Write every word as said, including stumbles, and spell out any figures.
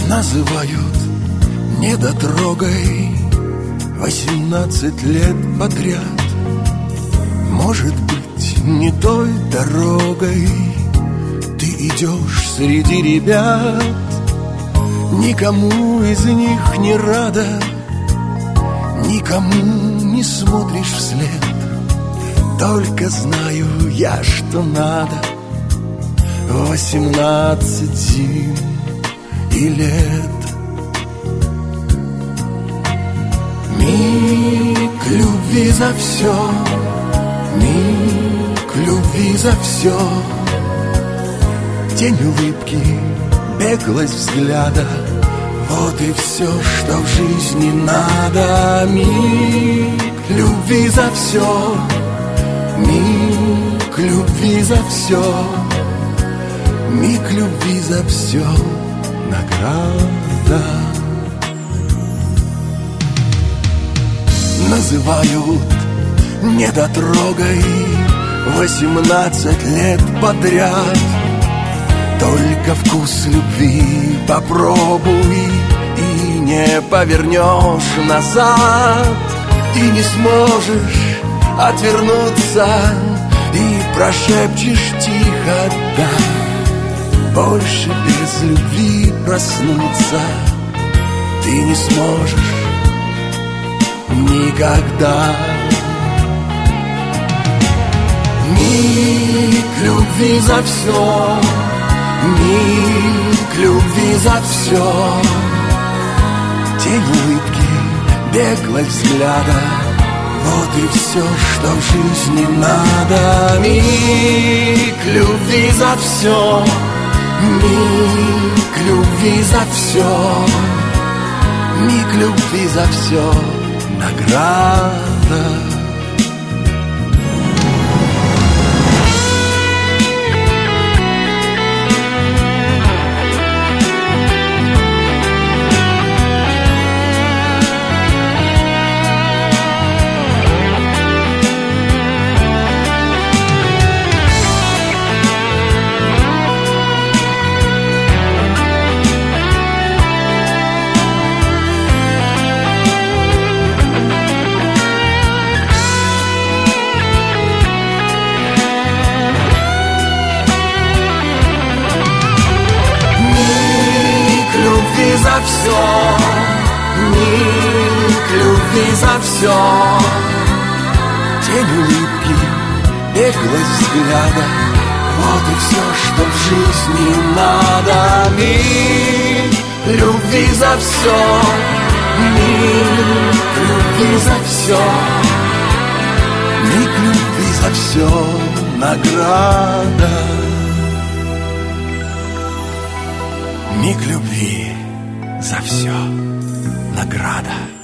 Называют недотрогой восемнадцать лет подряд. Может быть, не той дорогой ты идешь среди ребят. Никому из них не рада, никому не смотришь вслед. Только знаю я, что надо восемнадцать зим и лет. Миг любви за все, миг любви за все. Тень улыбки, беглость взгляда, вот и все, что в жизни надо. Миг любви за все, миг любви за все, миг любви за все, награда. Называют недотрогой восемнадцать лет подряд. Только вкус любви попробуй, и не повернешь назад. И не сможешь отвернуться, и прошепчешь тихо «да». Больше без любви проснуться ты не сможешь никогда. Миг любви за все, миг любви за все. Тень улыбки, беглость взгляда, вот и все, что в жизни надо. Миг любви за все, миг любви за все, миг любви за все, награда. За все, миг любви за все. Тень улыбки, беглость взгляда, вот и все, что в жизни надо. Миг любви за все, миг любви за все, миг любви за все, награда. Миг любви за все, награда.